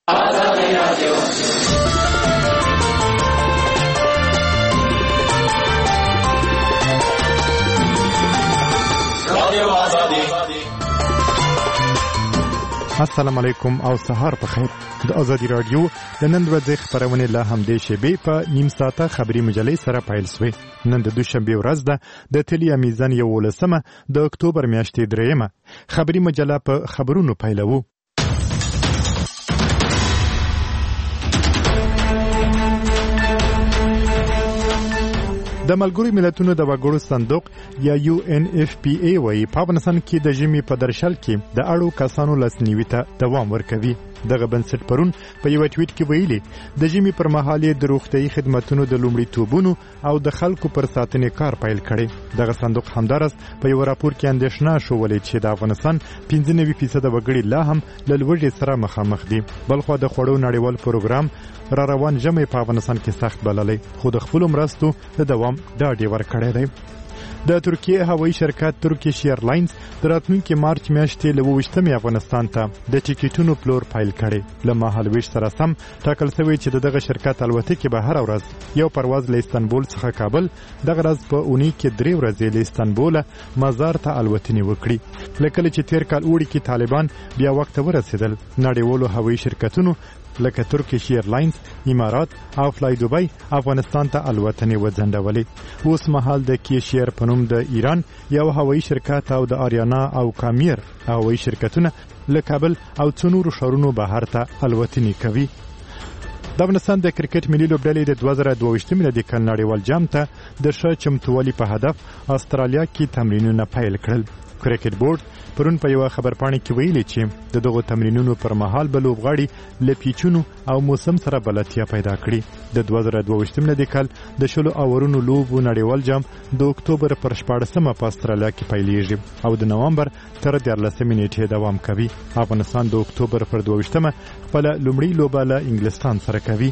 السلام علیکم او سهار په خیر. د ازادي رادیو د نن ورځې خبرونه له همدې شیبې په نیم ساعته خبري مجلې سره پیل شوې. نن د دوشنبه ورځ ده د تلیا میزان 11 د اکتوبر میاشتې 3 خبري مجله په خبرونو پیلوو. د ملګرو ملتونو د وګړو صندوق یا UNFPA وایي په افغانستان کې د ژمي په درشل کې د اړو کسانو لاسنیوي ته دوام ورکوي. دغه بنسټ پرون په یو ټویټ کې ویلي د ژمي پر مهال د روغتيایي خدماتو د لومړیتوبونو او د خلکو پر ساتنې کار پیل کړي. دغه صندوق همدارس په یو راپور کې اندېښنه شولې چې د افغانستان 95% وګړي لا هم له لوږې سره مخامخ دي. بلخو د خوړو نړیوال پروګرام را روان ژمي په افغانستان کې سخت بللی، خو د خپل مرستو د دوام ډاډ ورکړی دی. د ترکیه هوایي شرکت ترکیش ایرلاینز د راتلونکي مارچ میاشتې له 28 افغانستان ته د ټیکټونو پلور فایل کړي. له مهالویش سره سم ټاکل شوی چې دغه شرکت الوتکې به هر ورځ یو پرواز له استانبول څخه کابل، دغه ورځ په اونۍ کې 3 ورځې له استانبول مزار ته الوتنې وکړي. لکه چې تیر کال اوړي کې طالبان بیا وخت ورسېدل، نړیوالو هوایي شرکتونو لکه ترکیش ایرلاینز، امارات او فلای دوبای افغانستان ته الوتنې وځنډولې. اوس مهال د کیشیر په نوم د ایران یو هوایي شرکت او د آریانا او کامیر هوایي شرکتونه له کابل او څو نورو ښارونو بهر ته الوتنې کوي. د افغانستان د کرکټ ملي لوبډلې د 2022 د کال نړیوال جام ته د ښه چمتووالي په هدف استرالیا کې تمرینونه پیل کړل. کرکټ بورډ پرون په یو خبرپاڼه کې ویلي چې دغه تمرینونو پر مهال به لوبغاړي له پیچونو او موسم سره بلدتیا پیدا کړي. د 2022 د کال د شلو اورونو لوبو نړیوال جام د اکتوبر پر 14 په استرالیا کې پیلېږي او د نوامبر تر 14 نیټې دوام کوي. افغانستان د اکتوبر پر 22 خپل لومړی لوبه له انګلستان سره کوي.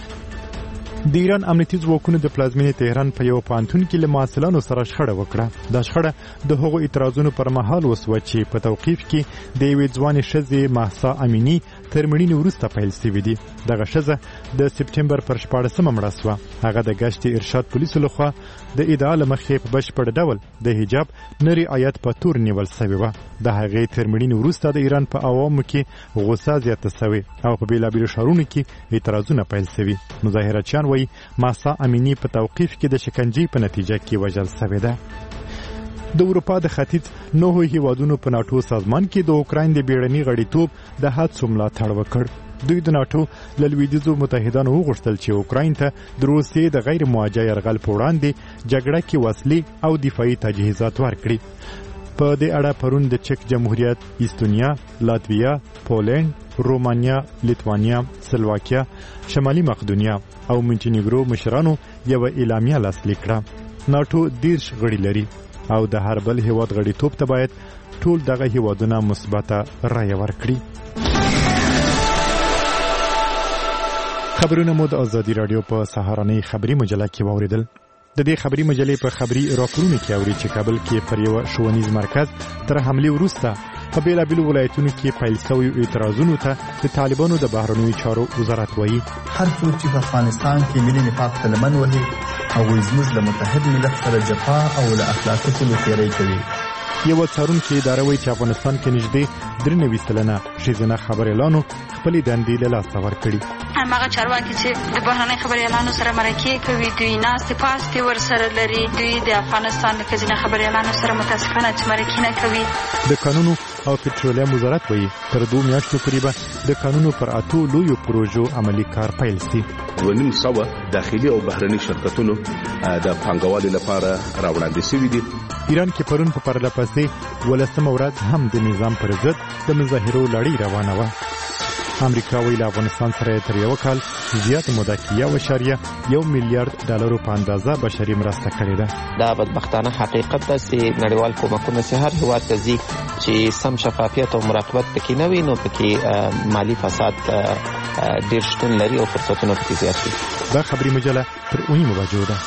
د ایران امنیتي ځواکونو د پلازمینې تهران په یو پانتون کې له محصلانو سره شخړه وکړه. دا شخړه د هغو اعتراضونو پر مهال وسوه چې په توقیف کې د یوې ځوانې ښځې مهسا امینی تر مړینې وروسته پیل شوې دي. دغه ښځه د سپټمبر پر 14 مړه شوه. هغه د ګشت ارشاد پولیسو لخوا د ادعا له مخې په بشپړ ډول د حجاب نه رعایت په تور نیول شوې وه. د هغې تر مړینې وروسته د ایران په عوامو کې غوسه زیاته شوې او په بېلابېلو ښارونو کې اعتراضونه پیل شوي. مظاهرچیان وایي مهسا امینی په توقیف کې د شکنجې په نتیجه کې وژل شوې ده. د اروپا د ختیځ 9 هیوادونو په ناټو سازمان کې د اوکراین د بیړني غړیتوب د هڅو ملاتړ وکړ. دوی د ناټو له لویدیځو متحدانو وغوښتل چې اوکراین ته د روسیې د غیر مواجه یرغل په وړاندې جګړه کې وسلې او دفاعي تجهیزات ورکړي. په دې اړه پرون د چک جمهوریت، استونیا، لاتویا، پولند، رومانیا، لیتوانیا، سلواکیا، شمالي مقدونیا او مونټینیګرو مشرانو یو اعلامیه لاسلیک کړه. ناټو 10 غړي لري او د هر بل هیواد غړیتوب ته باید ټول دغه هیوادونه مثبته رایه ورکړي. خبرونه مو د ازادي رادیو په سهارنۍ خبري مجله کې واوریدل. د دې خبري مجلې په خبري راپورونو کې اوري چې کابل کې پر یو ښوونیز مرکز تر حمله وروسته په بیلابیلو ولایتونو کې پیل شوی اعتراضونو ته د طالبانو د بهرنیو چارو وزارت وایي هر څوک چې په افغانستان کې ملي نفاق ته لمن وهي هغوی زموږ له متحد ملت سره جفا او له اخلاقي پولو تېری کوي. یو څارونکي اداره وایي چې افغانستان کې نږدې 93% ښځینه خبریالانو خپلې دندې له لاسه ورکړي. هماغه چارواکي چې د بهرنۍ خبریالانو سره مرکې کوي، دوی ناستې پاستې ورسره لري، دوی د افغانستان د ښځینه خبریالانو سره متاسفانه چې مرکې نه کوي. د قانونو او پټرولیم وزارت وایي تر 2 میاشتو پورې به د قانونو پر 8 لویو پروژو عملي کار پیل شي. 2.5 داخلي او بهرني شرکتونو د پانګوالۍ لپاره راوړاندې شوي دي. ایران کې پرون په پرله پسې 12مه ورځ هم د نظام پر ضد د مظاهرو لړۍ روانه وه. امریکا ویل افغانستان سره تر یو کال زیات موده کې 1.1 میلیارډ ډالرو په اندازه بشري مرسته کړې ده. دا بدبختانه حقیقت ده چې نړیوال کومکونه چې هر هیواد ته ځي چې سم شفافیت او مراقبت پکې نه وي، نو پکې مالی فساد ډېر شتون لري او فرصتونه پکې زیات دي. دا خبري مجله تر 9 بجو ده.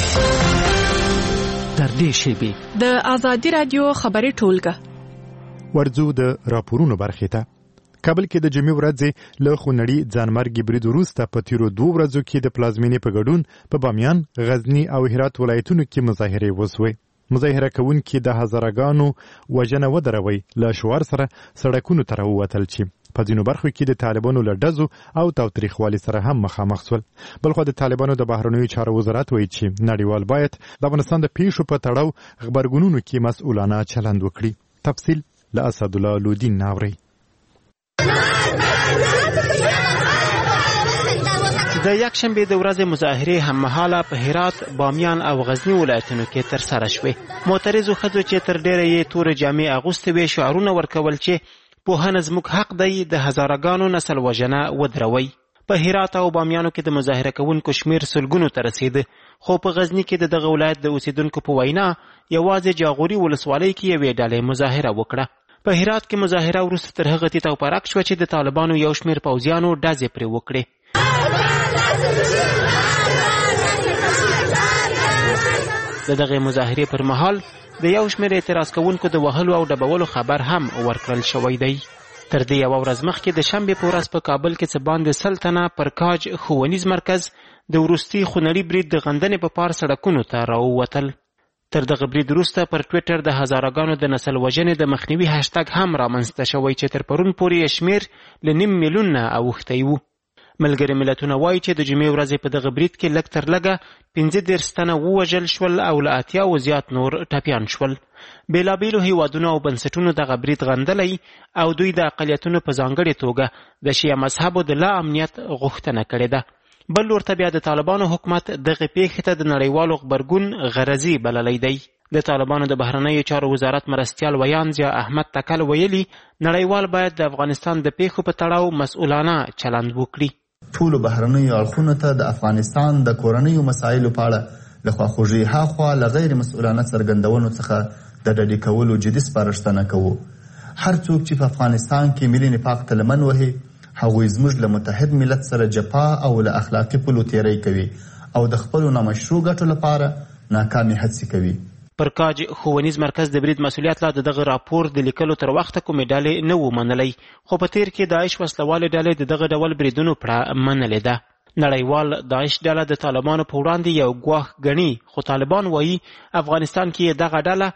تر دې شیبې د ازادي رادیو خبري ټولګه ورځو د راپورونو برخې ته. کابل کې د جمعې ورځې له خونړي ځانمرګي برید وروسته په تیرو 2 ورځو کې د پلازمینې په ګډون په بامیان، غزني او هرات ولایتونو کې مظاهرې وسوې. مظاهره کوونکي د هزارګانو وژنه ودروي له شعار سره سړکونو ته راووتل چې په ځینو برخو کې د طالبانو له ډزو او تاوتریخوالي سره هم مخامخ شول. بلخو د طالبانو د بهرنیو چارو وزارت وایي چې نړیوال باید د افغانستان د پیښو په تړاو خبرګونونو کې مسؤلانه چلند وکړي. تفصیل له اسدالله لودین ناوري. د یکشنبې د ورځې مظاهرې هممهاله په هرات، بامیان او غزني ولایتونو کې ترسره شوې. معترضو ښځو چې تر ډېره یې تورې جامې اغوستې وې شعارونه ورکول چې پوهنه زموږ حق دی، د هزارګانو نسل وژنه ودروي. په هرات او بامیانو کې د مظاهره کوونکو شمیر سلګونو ته رسیده، خو په غزني کې د دغه ولایت د اوسیدونکو په وینا یوازې جاغوري ولسوالۍ کې یوې ډلې مظاهره وکړه. په هرات کې مظاهره وروسته تر هغه تیت او پرک شوه چې د طالبانو یو شمیر پوځیانو ډزې پرې وکړې. د دغه مظاهرې پر مهال د یو شمیر اعتراض کوونکو د وهلو او ډبولو خبر هم ورکړل شوی دی. تر دې یوه ورځ مخکې د شنبې په ورځ په کابل کې څه باندې 100 تنه پر کاج ښوونیز مرکز د وروستي خونړي برید د غندنې په پار سړکونو ته راووتل. تر دغه برید وروسته پر ټویټر د هزارګانو د نسل وژنې د مخنیوي هشتګ هم رامنځته شوی چې تر پرون پورې یې شمیر له 9 میلیونه اوښتی و. ملګري ملتونه وایي چې د جمعې ورځې په دغه برید کې لږ تر لږه 15 تنه ووژل شول او له 80 زیات نور ټپیان شول. بېلابېلو هیوادونو او بنسټونو دغه برید غندلی او دوی د اقلیتونو په ځانګړې توګه د شیعه مذهبو د لا امنیت غوښتنه کړې ده. بل لورته بیا د طالبانو حکومت دغه پیښې ته د نړیوالو غبرګون غرضي بللی دی. د طالبانو د بهرنیو چارو وزارت مرستیال ویان ضیا احمد تکل ویلي نړیوال باید د افغانستان د پیښو په تړاو مسؤلانه چلند وکړي. ټولو بهرنیو اړخونو ته د افغانستان د کورنیو مسایلو په اړه له خواخوږۍ هاخوا له غیر مسؤلانه څرګندونو څخه د ډډې کولو جدي سپارښتنه کوو. هر څوک چې په افغانستان کې ملي نفاق ته لمن وهي هغوی زموږ له متحد ملت سره جفا او له اخلاقي پولو تیری کوي او د خپلو نامشروع ګټو لپاره ناکامې هڅې کوي. پر کاج ښوونیز مرکز د برید مسؤلیت لا دغه راپور د لیکلو تر وخته کومې ډلې نه و منلی، خو په تیر کې داعش وسلوالې ډلې د دغه ډول بریدونو پړه منلې ده. نړیوال داعش ډله د طالبانو په وړاندې یو ګواښ ګڼي، خو طالبان وایي افغانستان کې دغه ډله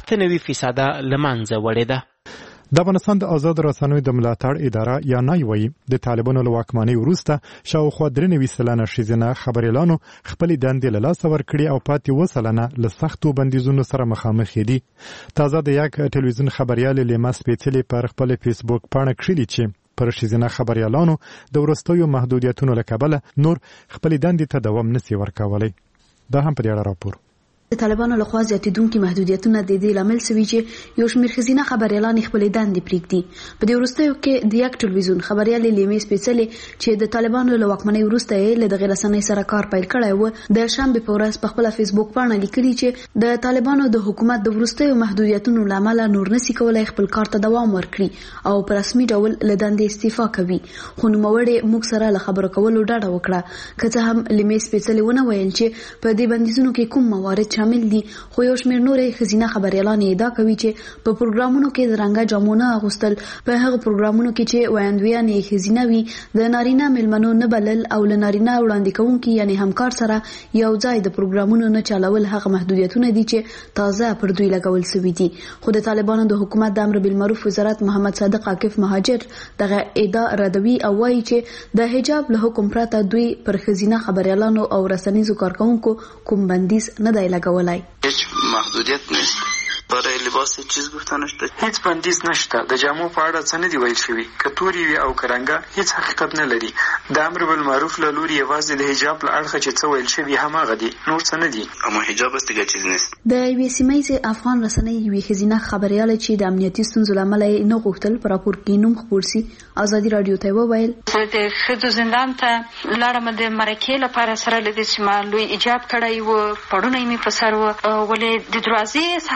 98% له منځه وړې ده. د افغانستان د آزاد رسنیو د ملاتړ اداره یا نای وایي د طالبانو له واکمنۍ وروسته شاوخوا 93 سلنه ښځینه خبریالانو خپلې دندې له لاسه ورکړي او پاتې 2 سلنه له سختو بندیزونو سره مخامخ دي. تازه د یک ټلویزیون خبریال لیما سپیڅلې پر خپل فیسبوک پاڼه کړلې چې پر ښځینه خبریالانو د وروستیو محدودیتونو له کبله نور خپلې دندې ته دوام نشي ورکولی. دا هم په دې اړه راپور. د طالبانو لخوا زیاتېدونکي محدودیتونه د دې لامل سوي چې یو شمېر ښځینه خبریالانې خپلې دندې پرېږدي. په دې وروستیو کې د یک ټلویزیون خبریالې لیمې سپیڅلې چې د طالبانو له واکمنۍ وروسته یې له دغې رسنۍ سره کار پیل کړی و د شنبې په ورځ په خپله فیسبوک پاڼه لیکلي چې د طالبانو د حکومت د وروستیو محدودیتونو له امله نور نسي کولی خپل کار ته دوام ورکړي او په رسمي ډول له دندې استعفا کوي. خو نوموړې موږ سره له خبرو کولو ډډه وکړه. که څه هم لیمې سپیڅلې ونه ویل چې په دې بندیزونو کې کوم موارد شامل دي، خو یو شمېر نورې ښځینه خبریالانې ادعا کوي چې په پروګرامونو کې د رنګه جامو نه اغوستل، په هغه پروګرامونو کې چې ویاندویانې ښځینه وي د نارینه میلمنو نه بلل او له نارینه وړاندې کوونکي یعنې همکار سره یو ځای د پروګرامونو نه چلول هغه محدودیتونه دي چې تازه پر دوی لګول سوي دي. خو د طالبانو د حکومت د امر بالمعروف وزارت محمد صادق عاکف مهاجر دغه ادعا ردوي او وایي چې د حجاب له حکم پرته دوی پر ښځینه خبریالانو او رسنیزو کارکوونکو کوم بندیز نه دی لګولی. هیچ محدودیت نیست. برای لباس چیز گفتنش داشت. هیڅ بندیز نشته. د جامو په اړه څه نه دی ویل شوي. که تورې وي او که رنګه هیڅ حقیقت نه لري. د امر بالمعروف له لوري یوازې د حجاب له اړخه چې څه ویل شوي هماغه دي، نور څه نه دي. اما حجاب است دیگه چیز نیست. د یوې سیمه ییزې افغان رسنۍ یوې ښځینه خبریاله چې د امنیتي ستونزو له امله یې نه غوښتل په راپور کې نوم خپور سي ازادي راډیو ته وویل د ښځو زندان ته لاړم د مرکې لپاره سره له دې چې ما لوی ایجاب کړی و، پړونه یې مې په سر و، ولې د دروازې ساتونکی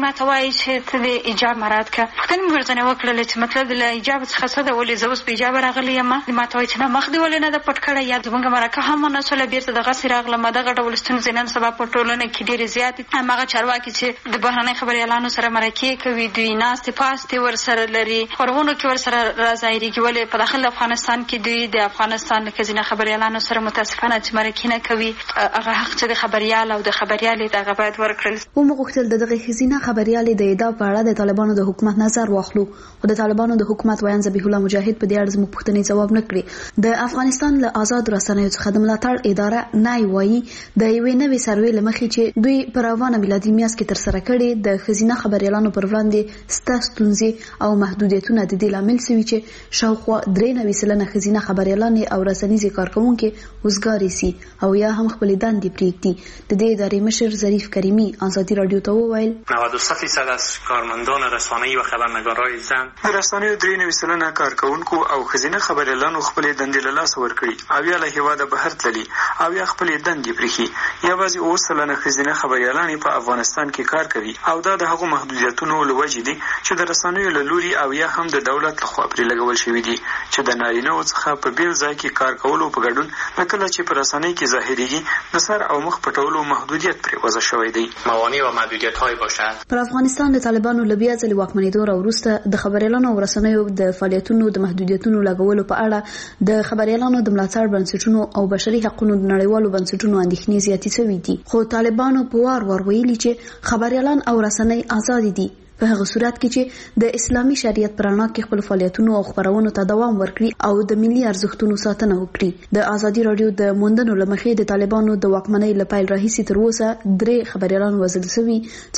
ماته وایي چې ته د ایجاب مراعات کړه. پوښتنې مې ورځنې وکړلې چې مطلب د له ایجاب څخه څه ده، ولې زه اوس په ایجاب راغلی یم. ماته وایي چې نه مخ دې ولې نه ده پټ کړی، یا زموږ مرکه هم ونه شوله، بېرته دغسې راغلم. دغه ډول ستونزې نن سبا په ټولنه کې ډېرې زیاتې. هماغه چارواکي چې د بهرنۍ خبریالانو سره مرکې کوي، دوی ناستې پاستې ورسره لري، خپرونو کې ورسره راظاهرېږي، ولې په داخل افغانستان کې دوی د افغانستان له ښځینه خبریالانو سره متاسفانه چې مرکې نه کوي. هغه حق چې د خبریال او د خبریالې د هغه باید ورکړل. ومو غوښتل د دغې ښځینه خبریالې د ادعا په اړه د طالبانو د حکومت نظر واخلو، خو د طالبانو د حکومت ویان ذبیح الله مجاهد په دې اړه زموږ پوښتنې ځواب نه کړې. د افغانستان له آزاد رسنیو څخه د ملاتړ اداره نای وایي د یوې نوې سروې له مخې چې دوی په روانه میلادي میاشت کې ترسره کړې د ښځینه خبریالانو پر وړاندې سته ستونزې او محدودیتونه د دې لامل شوي چې شاوخوا 93 سلنه ښځینه خبریالانې او رسنیزې کارکوونکې وزګارې سي او یا هم خپلې دندې پرېږدي. د دې ادارې مشر ظریف کریمي ازادي رادیو ته وویل 93% از کارمندان رسانه‌ای و خبرنگارای زن د رسنیو 93 سلنه کارکوونکو او ښځینه خبریالانو خپلې دندې له لاسه ورکړي او یا له هېواده بهر تللي او یا خپلې دندې پرېښي. یوازې 9 سلنه ښځینه خبریالانې په افغانستان کې کار کوي او دا د هغو محدودیتونو له وجې دي چې د رسنیو له لوري او یا هم د دولت لخوا پرې لګول شوي دي چې د نارینه‌و څخه په بېل ځای کې کار کولو په ګډون کله چې په رسنۍ کې ظاهرېږي د سر او مخ پټولو محدودیت پرې وضع شوی دی. موانع و محدودیت‌های باشد. پر افغانستان د طالبانو له بیا ځلې واکمنېدو وروسته د خبریالانو او رسنیو د فعالیتونو د محدودیتونو لګولو په اړه د خبریالانو د ملاتړ بنسټونو او بشري حقوقو د نړیوالو بنسټونو اندېښنې زیاتې شوې دي، خو طالبانو په وار ویلي چې خبریالان او رسنۍ آزاد دي په هغه صورت کې چې د اسلامي شریعت پر رڼا کې خپل فعالیتونو او خبرونو ته دوام ورکړي او د ملي ارزښتونو ساتنه وکړي. د ازادي رادیو د موندنو لمخې د طالبانو د واکمنۍ له پیل راهیسې تر اوسه 3 خبریالان وژل شوي،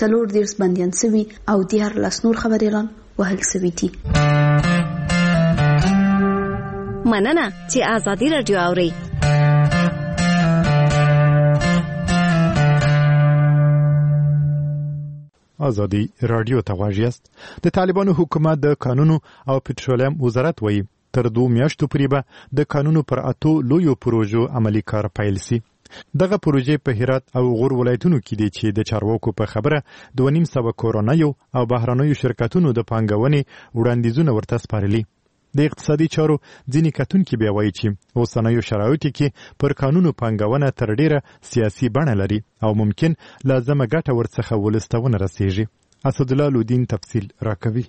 4 بندیان شوي او 14 نور خبریالان وهل شوي دي. مننه چې ازادي رادیو اوري. ازادي رادیو ته غواړئ. د طالبانو حکومت د قانونو او پټرولیم وزارت وایي تر 2 میاشتو پورې به د قانونو پر 8 لویو پروژو عملی کار پیل شي. دغه پروژې په هرات او غور ولایتونو کې دي چې د چارواکو په خبره 2.5 کورونایو او بهرنیو شرکتونو د پانګونې وړاندیزونه ورته سپارلي. د اقتصادي چارو ځینې کتونکي بیا وایي چې اوسنیو شرایطو کې پر قانونو پانګونه تر ډیره سیاسي بڼه لري او ممکن لازمه ګټه ورڅخه ولستونه رسیږي. اسدالله لودین تفصیل راکوي.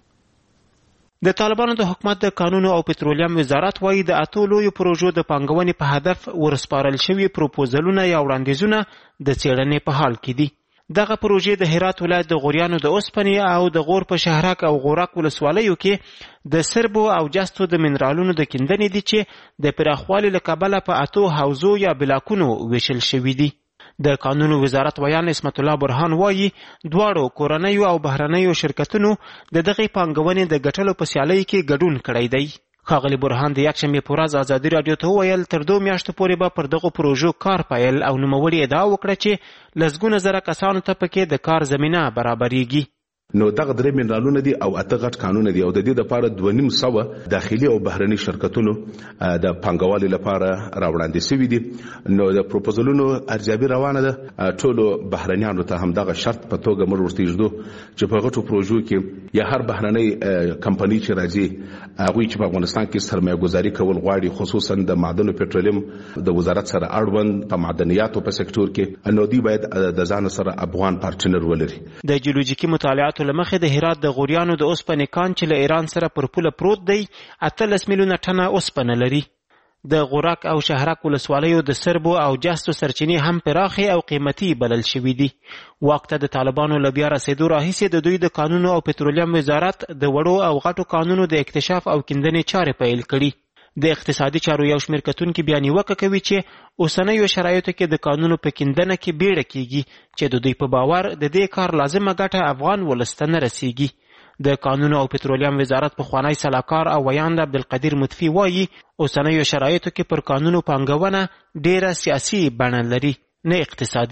د طالبانو د حکومت د قانونو او پټرولیم وزارت وایي د 8 لویو پروژو د پانګونې په هدف ورسپارل شوي پروپوزلونه یا وړاندیزونه د څېړنې په حال کې دي. دغه پروژې د هرات ولایت د غوریانو د اوسپنې او د غور په شهرک او غورک ولسوالیو کې د سربو او جستو د منرالونو د کیندنې دي چې د پراخوالي له کبله په 8 حوزو یا بلاکونو ویشل شوي دي. د قانونو وزارت ویان اسمت الله برهان وایي دواړو کورنیو او بهرنیو شرکتونو د دغې پانګونې د ګټلو په سیالۍ کې ګډون کړی دی. ښاغلي برهان د یکشنبې په ورځ ازادي رادیو ته وویل تر 2 میاشتو پورې به پر دغو پروژو کار پیل او نوموړي ادعا وکړه چې لسګونه زره کسانو ته پکې د کار زمینه برابرېږي. نو دغه 3 منرالونه دي او 8 غټ قانون دي او د دې لپاره 2.5 داخلي او بهرني شرکتونو د پانګوالۍ لپاره راوړاندې شوي دي. نو د پروپوزلونو ارزیابي روانه ده. ټولو بهرنیانو ته هم دغه شرط په توګه موږ ورته یږدو چې په غټو پروژو کې یا هر بهرنۍ کمپنۍ چې راځي هغوی چې په افغانستان کې سرمایه ګذاري کول غواړي خصوصا د معدنو پټرولیم د وزارت سره اړوند په معدنیاتو په سکتور کې نو دوی باید د ځان سره افغان پارتنر ولري. د جیولوژیکي مطالعات لمخې د هرات د غوریانو د اوسپنې کان چې له ایران سره پر پوله پروت دی 18 میلیونه ټنه اوسپنه لري. د غورک او شهرک ولسوالیو د سربو او جستو سرچینې هم پراخې او قیمتي بلل شوي دي. وخت د طالبانو له بیا رسېدو راهیسې د دوی د قانونو او پټرولیم وزارت د وړو او غټو قانونو د اکتشاف او کیندنې چارې پیل کړي. د اقتصادي چارو یو شمېر کتونکي بیا نیوکه کوي چې اوسنیو شرایطو کې د قانونو په کیندنه کې بیړه کیږي چې د دوی په باور د دې کار لازمه ګټه افغان ولس ته نه رسیږي. د قانونو او پټرولیم وزارت پخوانی سلاکار او ویاند عبدالقدیر مطفی وایي اوسنیو شرایطو کې پر قانونو پانګونه ډیره سیاسي بڼه لري نه اقتصادي.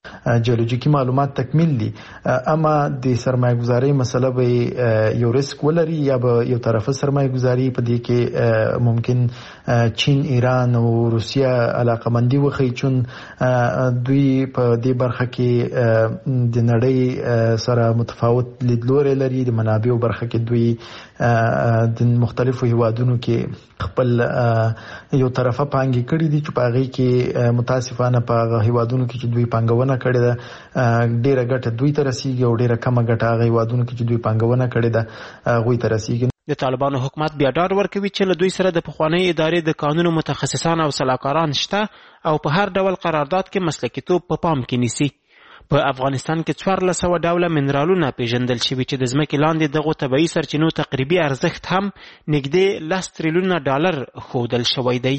جیولوژیکي معلومات تکمیل دي، اما د سرمایه گذاري مسله به یو ریسک ولري یا به یو طرفه سرمایه گذاري په دې کې ممکن چین، ایران او روسیا علاقمندي وخی، چون دوی په دې برخه کې د نړۍ سره متفاوت لیدلوري لري. د منابعو برخه کې دوی د مختلفو هیوادونو کې خپل یو طرفه پانګې کړې دي چې په هغه کې متاسفانه په هیوادونو کې چې دوی پانګونه کړې ده ډیره ګټه دوی ته رسیږي او ډیره کمه ګټه هغه هیوادونو کې چې دوی پانګونه کړې ده هغوی ته رسیږي. د طالبانو حکومت بیا ډاډ ورکوي چې له دوی سره د پخوانۍ ادارې د قانونو متخصصان او سلاکاران شته او په هر ډول قرارداد کې مسلکیتوب په پام کې نیسي. په افغانستان کې 1400 ډوله منرالونه پیژندل شوي چې د ځمکې لاندې دغو طبیعي سرچینو تقریبي ارزښت هم نږدې 10 تریلیونه ډالر ښودل شوی دی.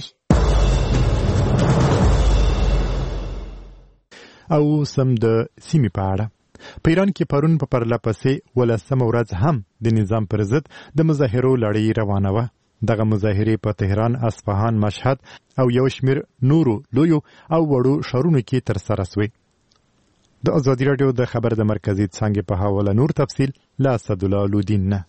او سم د سیمې په اړه په ایران کې پرون په پرله پسې 18 ورځ هم د نظام پر ضد د مظاهرو لړۍ روانه وه. دغه مظاهرې په تهران، اصفهان، مشهد او یو شمېر نورو لویو او وړو ښارونو کې ترسره سوې. د ازادي راډیو د خبر د مرکزي څانګې په حواله نور تفصیل له اسدالله لودین نه.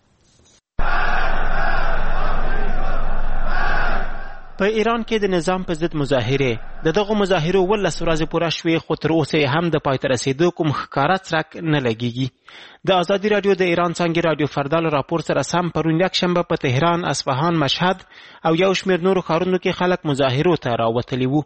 په ایران کې د نظام په ضد مظاهرې د دغو مظاهرو 18 ورځې پوره شوې، خو تر اوسه هم د پای ته رسېدو کوم ښکاره څرک نه لګېږي. د ازادي راډیو د ایران څانګې راډیو فردا له راپور سره سم پرون یکشنبه په تهران، اصفهان، مشهد او یو شمېر نورو ښارونو کې خلک مظاهرو ته راوتلي وو.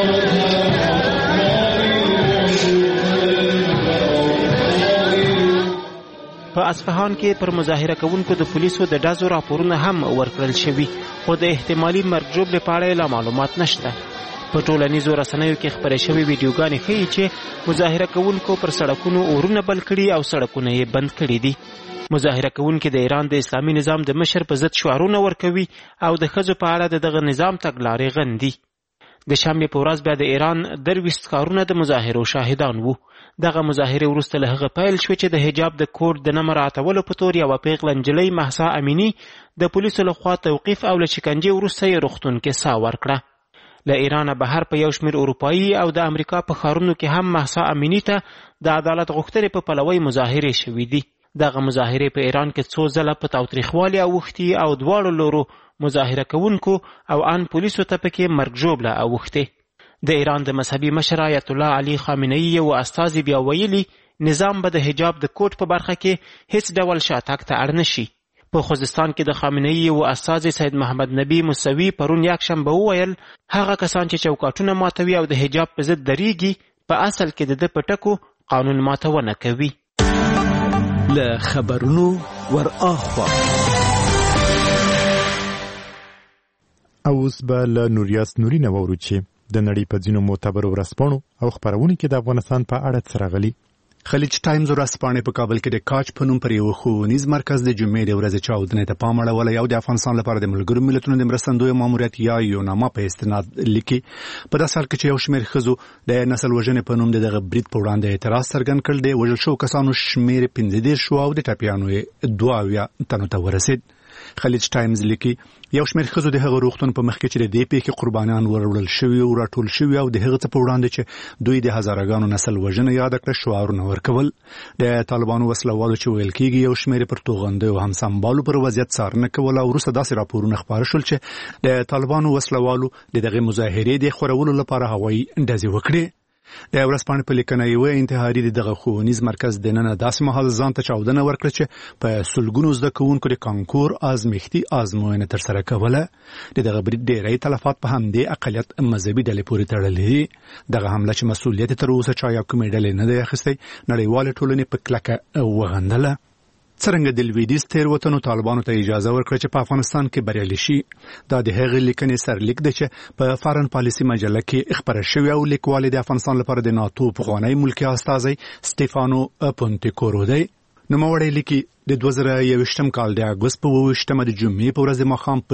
په اصفهان کې پر مظاهره کوونکو د پولیسو د ډزو راپورونه هم ورکړل شوي، خو د احتمالي مرګ ژوبلې په اړه لا معلومات نشته. په ټولنیزو رسنیو کې خپرې شوې ویډیوګانې ښیي چې مظاهره کوونکو پر سړکونو اورونه بل کړي او سړکونه یې بند کړي دي. مظاهره کوونکي د ایران د اسلامي نظام د مشر په ضد شعارونه ورکوي او د ښځو په اړه د دغه نظام تګلارې غندي. د شنبې په ورځ بیا د ایران 23 ښارونه د مظاهرو شاهدان وو. دغه مظاهرې وروسته له هغه پیل شوې چې د حجاب د کوډ د نه مراعاتولو په تور یوه پیغله نجلۍ مهسا امینی د پولیسو لخوا توقیف او له شکنجې وروسته یې روغتون کې ساه ورکړه. له ایرانه بهر په یو شمېر اروپایي او د امریکا په ښارونو کې هم مهسا امینی ته د عدالت غوښتنې په پلوۍ مظاهرې شوي دي. دغه مظاهرې په ایران کې څو ځله په تاوتریخوالي اوښتي او دواړو لورو مظاهره کوونکو او ان پولیسو ته پکې مرګ ژوبله اوښتې. د ایران د مذهبي مشر آیت الله علي خامنه‌ای یو استازي بیا ویلي نظام به د حجاب د کوډ په برخه کې هیڅ ډول شاتګ ته اړ نشي. په خوزستان کې د خامنه‌ای یو استازي سید محمد نبی موسوي پرون یکشنبه وویل هغه کسان چې چوکاټونه ماتوي او د حجاب په ضد درېږي په اصل کې د ده په ټکو قانون ماتونه کوي. له خبرونو ور اخوا اوس به له نوریاس نوري نه واورو چې د نړۍ په ځینو معتبرو ورځپاڼو او خپرونو کې د افغانستان په اړه څه راغلي. خلیج ټایمز ورځپاڼې په کابل کې د کاچ په نوم پر یو ښوونیز مرکز د جمعې د ورځې چاودنې ته پام اړولی او د افغانستان لپاره د ملګرو ملتونو د مرستندویه ماموریت یا یوناما په استناد لیکي. په داسې حال کې چې یو شمېر ښځو د نسل وژنې په نوم د دغه برید په وړاندې اعتراض څرګند کړ، د وژل شوو کسانو شمېر 15 شو او د ټپیانو یې 22 تنو ته ورسېد. خلیج ټایمز لیکي یو شمېر ښځو د هغه روغتون په مخ کې چې د دې پیښې قربانیان وروړل شوي او راټول شوي او د هغه څه په وړاندې چې دوی د هزارهګانو نسل وژنه یاد کړه شعارونه ورکول. د طالبانو وسلوالو چې ویل کېږي یو شمېر پر توغندیو او همسنبالو پر وضعیت څارنه کوله او وروسته داسې راپورونه خپاره شول چې د طالبانو وسلوالو د دغې مظاهرې د خورولو لپاره هوایي ډزې وکړې. د ورځپاڼې په لیکنه یوه انتحاري د دغه ښوونیز مرکز دننه داسې مهال ځان ته چاودنه ورکړه چې په سلګونو زده کوونکو د کانکور ازمیښتي ازموینه ترسره کوله. د دغه برید ډیری تلفات په همدې اقلیت مذهبي ډلې پورې تړلي دي. دغه حمله چې مسؤلیت تر اوسه چا یا کومې ډلې نه دی اخیستی، نړیوالې ټولنې په کلکه وغندله. څرنګه د لویدیځ تېروتنو طالبانو ته اجازه ورکړه چې په افغانستان کې بریالي شي. دا د هغې لیکنې سرلیک دی چې په فارن پالیسي مجله کې خپره شوې او لیکوال د افغانستان لپاره د ناتو پخوانی ملکي استازی سټیفانو پونتیکورو دی. نوموړی لیکي د 2021 کال د اگست په 28 د جمعې په ورځ ماښام په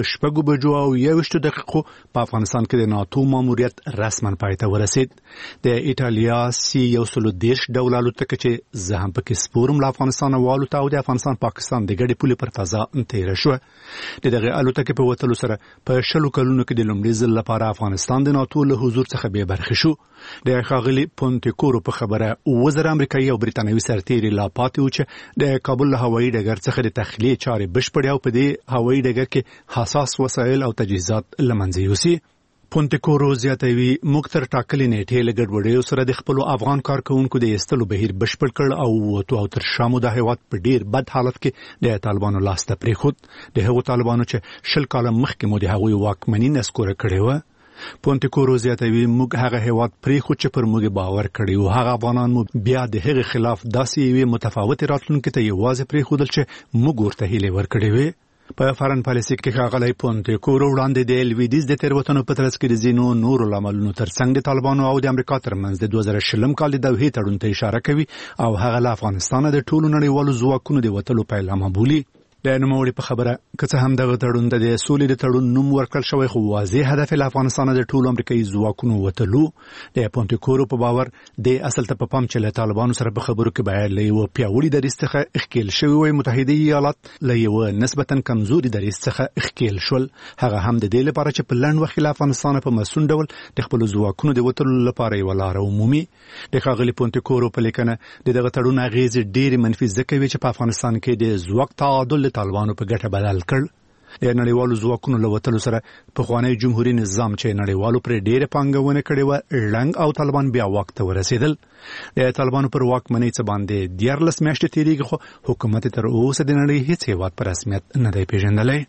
6:21 دقیقو په افغانستان کې د ناتو ماموریت رسما پای ته ورسید. د ایټالیا C-130 ډول الوتکه چې زه هم پکې سپورم له افغانستان والوته او د افغانستان پاکستان د ګډې پولې پر فضا تېره شوه. دغه الوتکه په وتلو سره په 10 کلونو کې د لومړي ځل لپاره افغانستان د ناتو له حضور څخه بې برخې شو. د ښاغلي پونتیکورو په خبره وزیر امریکایي او بریتانوي سرتیري لا پاتې و چې د کابل له هوایي ډګر څخه د تخلیې چارې بشپړې او په دې هوایي ډګر کې حساس وسایل او تجهیزات له منځه یوسي. پونتیکورو زیاتوي موږ تر ټاکلې نیټې له ګډوډیو سره د خپلو افغان کارکوونکو د ایستلو بهیر بشپړ کړ او وتو او تر شامو د هیواد په ډیر بد حالت کې د طالبانو لاس ته پرېښود. د هغو طالبانو چې 10 کاله مخکې مو د هغوی واکمني نسکوره کړې وه. پونتیکورو زیاتوي موږ هغه هیواد پرېښود چې پر موږ باور کړی و. هغه افغانان مو بیا د هغې خلاف داسې یوې متفاوتې راتلونکې ته یوازې پرېښودل چې موږ ورته هیلې ورکړې وې. په فارن پالیسي کې ښاغلی پونتیکورو وړاندې د لویدیځ د تېروتنو په ترڅ کې د ځینو نورو لاملونو ترڅنګ د طالبانو او د امریکا ترمنځ د 2020 کال د دوحې تړون ته اشاره کوي او هغه له افغانستانه د ټولو نړیوالو ځواکونو د وتلو پیلامه بولي. د نوموړي په خبره که څه هم دغه تړون د سولې د تړون نوم ورکړل شوی خو واضح هدف له افغانستانه د ټولو امریکایي ځواکونو وتلو. د پونتیکورو په باور د اصل ته په پام چې له طالبانو سره په خبرو کې باید له یوه پیاوړي دریځ څخه ښکېل شوي وای. متحده ایالات له یوه نسبتا کمزوري دریځ څخه ښکېل شول. هغه هم د دې لپاره چې په لنډ وخت له افغانستانه په مسون ډول د خپلو ځواکونو د وتلو لپاره یوه لاره ومومي. د ښاغلي پونتیکورو په لیکنه د دغه تړون اغېزې ډېرې منفي ځکه وي چې په افغانستان کې د ځواک تعادل د طالبانو په ګټه بدل کړ. د نړیوالو ځواکونو له وتلو سره پخوانی جمهوریت نظام چې نړیوالو پر ډېره پانګونه کړې وه ړنګ او طالبان بیا واک ته ورسېدل. د طالبانو پر واکمنۍ څه باندې 14 میاشتې تېرېږي خو حکومت تر اوسه د نړۍ هیڅ هېواد په رسمیت نه دی پېژندلی.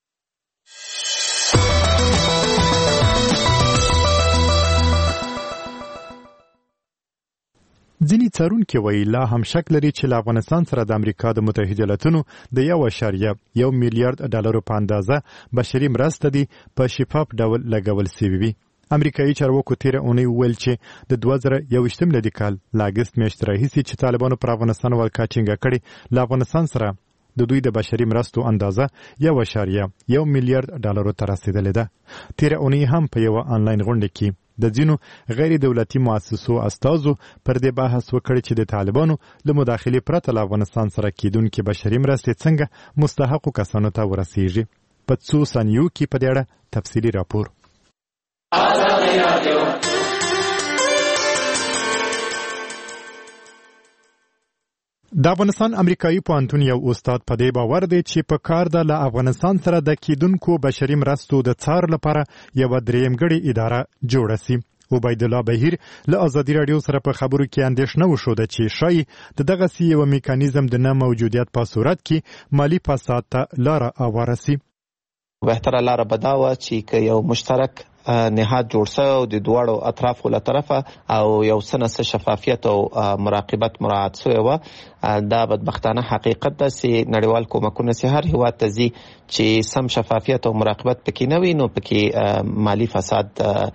ځینې څارونکي وایي لا هم شک لري چې له افغانستان سره د امریکا د متحده ایالاتونو د 1.1 میلیارډ ډالرو په اندازه بشري مرسته دي په شفاف ډول لګول سوي وي. امریکایي چارواکو تېره اونۍ وویل چې د 2021 میلادي کال له اګست میاشتې راهیسې چې طالبانو پر افغانستان ولکه ټینګه کړې له افغانستان سره د دوی د بشري مرستو اندازه 1.1 میلیارډ ډالرو ته رسیدلې ده. تېره اونۍ هم په یوه آنلاین غونډه کې د ځینو غیر دولتي مؤسسو استازو پر دې بحث وکړ چې د طالبانو له مداخلې پرته له افغانستان سره کېدونکې بشري مرستې څنګه مستحقو کسانو ته ورسیږي. په څو ثانیو کې په دې اړه تفصیلي راپور. د افغانستان امریکایي پوهنتون یو استاد په دې باور دی چې په کار ده له افغانستان سره د کېدونکو بشري مرستو د څار لپاره یوه درېیمګړې اداره جوړه سي. عبیدالله بهیر له ازادي راډیو سره په خبرو کې اندېښنه وښوده چې ښایي د دغسې یوه میکانیزم د نه موجودیت په صورت کې مالي فساد ته لاره هواره سي. بهتره لاره به دا وه چې که یو مشترک نهاد جوړ شوی او د دواړو اطرافو له طرفه او یو څه شفافیت او مراقبت مراعات شوی وه. دا بدبختانه حقیقت ده چې نړیوال کومکونه چې هر هیواد ته ځي چې سم شفافیت او مراقبت پکې نه وي نو پکې مالی فساد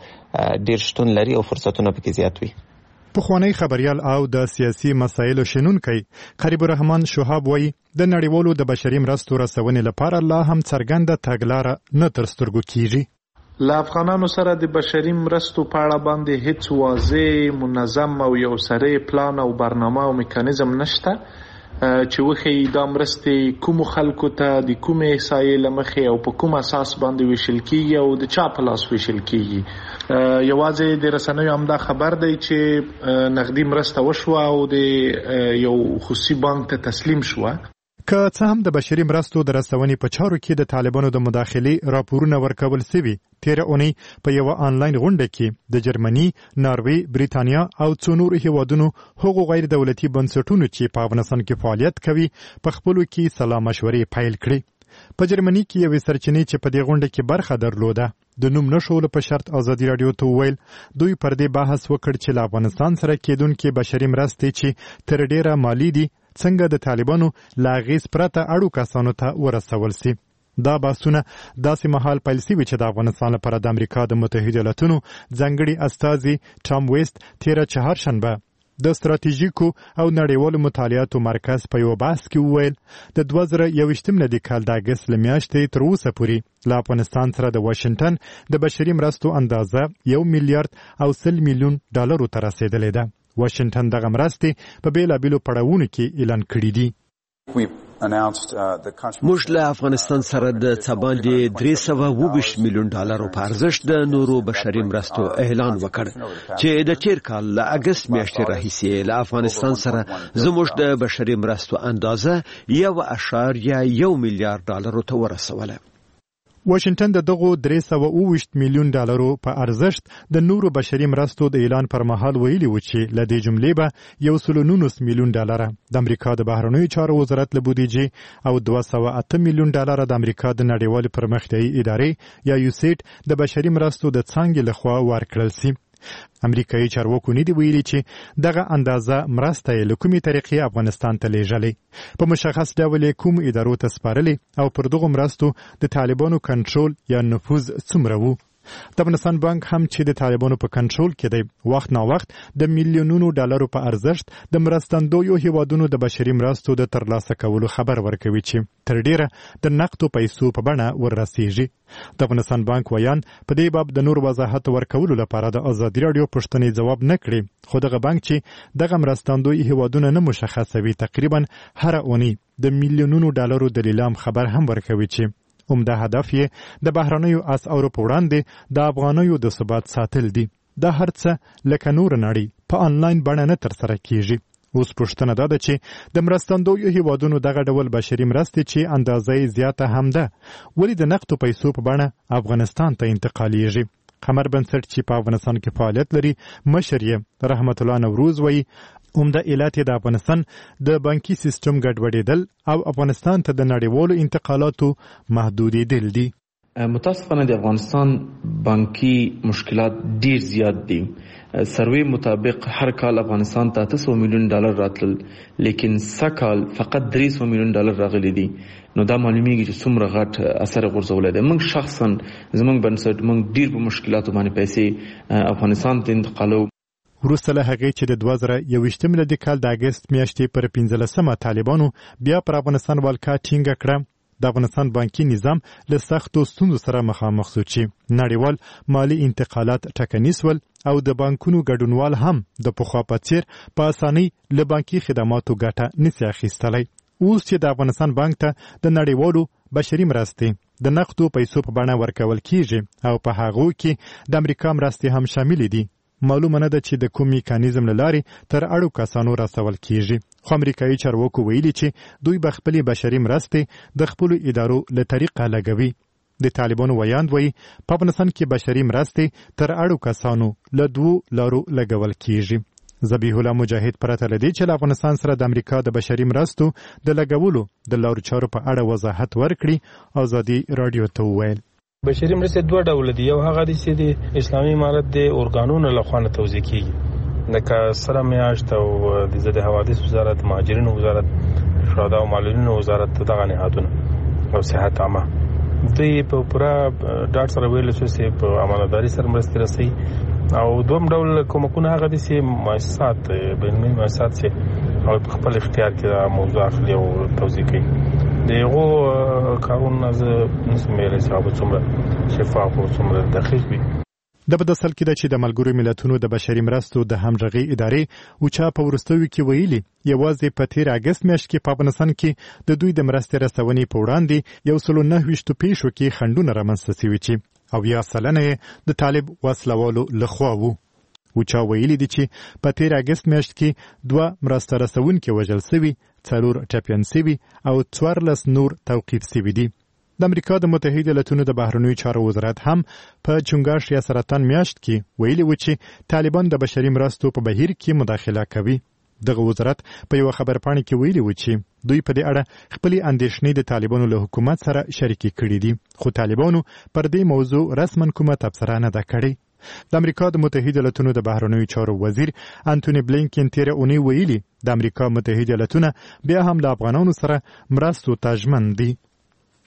ډېر شتون لري او فرصتونه پکې زیات وي. پخوانی خبریال او د سیاسي مسایلو شنونکی قریب الرحمن شهاب وایي د نړیوالو د بشري مرستو رسونې لپاره لا هم څرګنده تګلاره نه تر سترګو کیږي. له افغانانو سره د بشري مرستو په اړه باندې هیڅ واضح منظم او یو سری پلان او برنامه او میکانیزم نشته چې وښیي دا مرستې کومو خلکو ته د کومې احصایې له مخې او په کوم اساس باندې ویشل کیږي او د چا په لاس ویشل کیږي. یوازې د رسنیو همدا خبر دی چې نغدي مرسته وشوه او د یو خصوصي بانک ته تسلیم شوه. که څه هم د بشري مرستو د رسونې په چارو کې د طالبانو د مداخلې راپورونه ورکول سوي، تېره اونۍ په یوه آنلاین غونډه کې د جرمني، ناروې، بریتانیا او څو نورو هیوادونو هغو غیر دولتي بنسټونو چې په افغانستان کې فعالیت کوي په خپلو کې سلا مشورې پیل کړې. په جرمني کې یوې سرچینې چې په دې غونډه کې برخه درلوده د نوم نښولو په شرط ازادي راډیو ته وویل دوی پر دې بحث وکړ چې له افغانستان سره کېدونکې بشري مرستې چې تر ډېره مالي دي څنګه د طالبانو له اغېز پرته اړو کسانو ته ورسول سي. دا بحثونه داسې مهال پیل سوي چې د افغانستان لپاره د امریکا د متحده ایالاتونو ځانګړي استازي ټام ویست تېره چهارشنبه د ستراتیژیکو او نړیوالو مطالعاتو مرکز په یو بحث کې وویل د 2021 میلادي کال د اګست له میاشتې تر اوسه پورې له افغانستان سره د واشنگټن د بشري مرستو اندازه 1 میلیارډ او 100 میلیون ډالرو ته رسیدلې ده. واشنگټن دغه مرستې په بیلابیلو پړاوونو کې اعلان کړي دي. موږ له افغانستان سره د څباندې 320 میلیون ډالرو په ارزښت د نورو بشري مرستو اعلان وکړ چې د تیر کال له اګست میاشتې راهیسې له افغانستان سره زموږ د بشري مرستو اندازه 1.1 میلیارډ ډالرو ته ورسوله. واشنگټن د دغو 320 میلیون ډالرو په ارزښت د نورو بشري مرستو د اعلان پر مهال ویلي و چې له دې جملې به 119 میلیون ډالر د امریکا د بهرنیو چارو وزارت له بودیجې او 208 میلیون ډالر د امریکا د نړیوالې پرمختیایي ادارې یا یوسیټ د بشري مرستو د څانګې لخوا ورکړل شي. امریکایي چارواکو نه دی ویلي چې دغه اندازه مرسته له کومې طریقې افغانستان ته لیږلې، په مشخص ډول کوم ادارو ته سپارلې او پر دغو مرستو د طالبانو کنټرول یا نفوذ څومره وو. د افغانستان بانک هم چې د طالبانو په کنټرول کې دی وخت نا وخت د میلیونونو ډالرو په ارزښت د مرستندویو هیوادونو د بشري مرستو د ترلاسه کولو خبر ورکوي چې تر ډیره د نقدو پیسو په بڼه وررسیږي. د افغانستان بانک ویان په دې باب د نور وضاحت ورکولو لپاره د ازادي راډیو پوښتنې ځواب نه کړي، خو دغه بانک چې دغه مرستندوی هیوادونه نه مشخصوي تقریبا هر اونۍ د میلیونونو ډالرو د لیلام خبر هم ورکوي چې عمده هدف یې د بهرنیو اسعارو په وړاندې د افغانیو د ثبات ساتل دي. دا هر څه لکه نور نړۍ په انلاین بڼه نه ترسره کیږي. اوس پوښتنه دا ده چې د مرستندویو هیوادونو دغه ډول بشري مرستې چې اندازه یې زیاته هم ده ولې د نقدو پیسو په بڼه افغانستان ته انتقالیږي. قمر بنسټ چې په افغانستان کې فعالیت لري مشر یې رحمت الله نوروز وایي عمده علت د افغانستان د بانکي سیستم ګډوډېدل او افغانستان ته د نړیوالو انتقالاتو محدودېدل دي. متاسفانه د افغانستان بانکي مشکلات ډیر زیات دي. سروې مطابق هر کال افغانستان ته 300 میلیون ډالر راتلل، لیکن سکال فقط 300 میلیون ډالر راغلي دي. نو دا معلومیږي چې څومره غټ اثر غورځولی دی. موږ شخصا زموږ بنسټ موږ ډیر په مشکلاتو باندې پیسې افغانستان ته انتقالو. وروسته له هغې چې د 2021 میلادي کال د اګست میاشتې پر 15مه طالبانو بیا پر افغانستان ولکه ټینګه کړه، د افغانستان بانکي نظام له سختو ستونزو سره مخامخ شو چې نړیوال مالی انتقالات ټکنیس ول او د بانکونو ګډونوال هم د پخوا په څیر په اسانۍ له بانکي خدماتو ګټه نشي اخیستلی. اوس چې د افغانستان بانک ته د نړیوالو بشري مرستې د نقدو پیسو په بڼه ورکول کیږي او په هغو کې د امریکا مرستې هم شاملې دي، معلومه نه ده چې د کوم میکانیزم له لارې تر اړو کسانو رسول کیږي. خو امریکایي چارواکو ویلي چې دوی به خپلې بشري مرستې د خپلو ادارو له طریقه لګوي. د طالبانو ویاند وایي په افغانستان کې بشري مرستې تر اړو کسانو له 2 لارو لګول کیږي. ذبیح الله مجاهد پرته له دې چې له افغانستان سره د امریکا د بشري مرستو د لګولو د لارو چارو په اړه وضاحت ورکړي ازادي راډیو ته وویل بشري مرستې دوه ډول دي. یو هغه دي چې د اسلامي امارت د ارګانونو له خوا توزیع کیږي، لکه سره میاشت او د ضد حوادث وزارت، مهاجرینو وزارت، شهدا او معلولینو وزارت، دغه نهادونه او صحت عامه دوی په پوره ډاټ سره ویل چې په امانتداري سره مرستې رسي. او دوم ډول کومکونه هغه دي چې مؤسسات بین‌المللي مؤسسات چې او په خپل اختیار کې موضوع اخلي او توزیع کوي. دغه کارونه نسم ویلای چې څومره شفاف او څومره دقیق وي. د بدسل کې د چې د ملګرو ملتونو د بشري مرستو د همغږي ادارې او چا په ورستوي کې ویلي یوازې په تیر اګست میاشت کې په افغانستان کې د دوی د مرستې رسونې په وړاندې 109 پیښو کې خنډونه رامنځته شوي چې او 10% د طالب وسلوالو لخوا وو. او چا ویلي دي چې په تیر اګست میاشت کې 2 مرسته رسونکي وژل شوي، 4 ټپیان شوي او 14 نور توقیف شوي دي. د امریکا د متحده ایالاتونو د بهرنیو چارو وزارت هم په چنګاښ یا سرطان میاشت کې ویلي و چې طالبان د بشري مرستو په بهیر کې مداخله کوي. دغه وزارت په یو خبرپاڼه کې ویلي و چې دوی په دې اړه خپل اندېښنې د طالبانو له حکومت سره شریکې کړې دي، خو طالبانو پر دې موضوع رسما کومه تبصره نه ده کړې. د امریکا د متحده ایالاتونو د بهرنیو چارو وزیر انټونی بلینکن تیر اونۍ ویلي د امریکا متحده ایالاتونه بیا هم له افغانانو سره مرستو ته ژمن دي.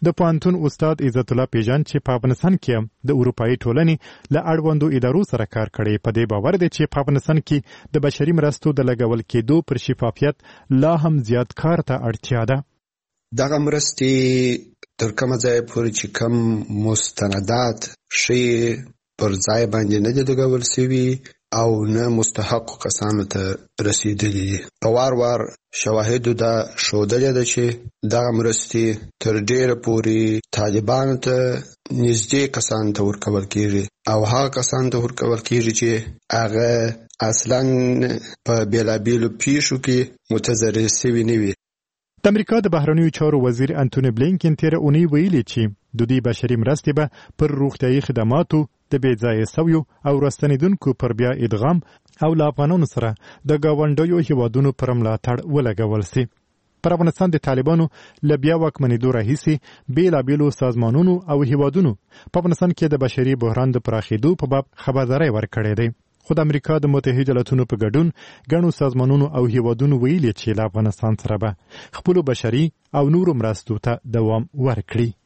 د پوهنتون استاد عزت الله پیژان چې په افغانستان کې د اروپאי ټولنې له اړوندو ادارو سره کار کړي په دې باور دی چې په افغانستان کې د بشري مرستو د لګول کېدو پر شفافیت لا هم زیات کار ته اړتیا ده. دغه مرستې تر کومه ځایه پورې چې کم مستندات شي پر ځای باندې نه دي لګول شوي او نه مستحق کسانو ته رسیدلي دي. په وار شواهدو دا ښودلې ده چې دغه مرستې تر ډېره پورې طالبانو ته نږدې کسانو ته ورکول کېږي او هغه کسانو ته ورکول کېږي چې هغه اصلا په بېلابېلو پیښو کې متضرر شوي نه وي. د امریکا د بهرنیو چارو وزیر انټونی بلینکن تېره اونۍ ویلي چې د دوی بشري مرستې به پر روغتیايي خدماتو د بې ځایه سویو او راستنېدونکو پر بیا ادغام او له افغانانو سره د ګاونډیو هیوادونو پر ملاتړ ولګول سي. پر افغانستان د طالبانو له بیا واکمنېدو راهیسې بېلابېلو سازمانونو او هیوادونو په افغانستان کې د بشري بحران د پراخېدو په باب خبرداری ورکړی دی. خو د امریکا د متحده ایالاتونو په ګډون ګڼو سازمانونو او هیوادونو ویلي چې له افغانستان سره به خپلو بشري او نورو مرستو ته دوام ورکړي.